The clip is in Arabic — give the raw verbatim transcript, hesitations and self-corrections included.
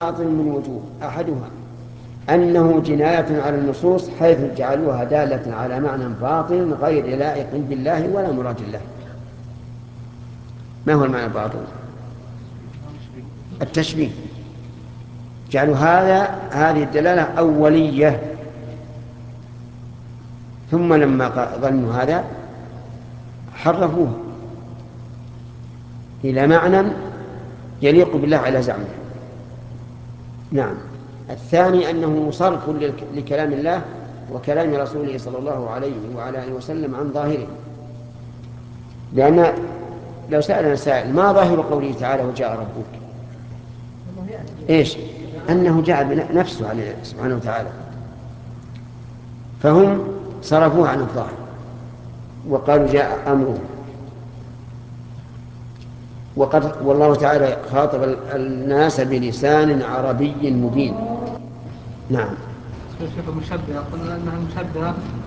باطل من وجوه. أحدها أنه جناية على النصوص حيث جعلوها دالة على معنى باطل غير لائق بالله ولا مراد الله. ما هو المعنى الباطل؟ التشبيه. جعلوا هذا هذه الدلالة أولية، ثم لما ظنوا هذا حرفوه إلى معنى يليق بالله على زعمه. نعم. الثاني أنه صرف لكلام الله وكلام رسوله صلى الله عليه وعلى آله وسلم عن ظاهره. لأن لو سألنا سائل ما ظاهر قوله تعالى وجاء ربك، إيش؟ أنه جاء بنفسه عليه سبحانه وتعالى، فهم صرفوه عن الظاهر وقالوا جاء أمره. وقد والله تعالى خاطب الناس بلسان عربي مبين. نعم. شيخ المشبهة قلنا أنها المشبهة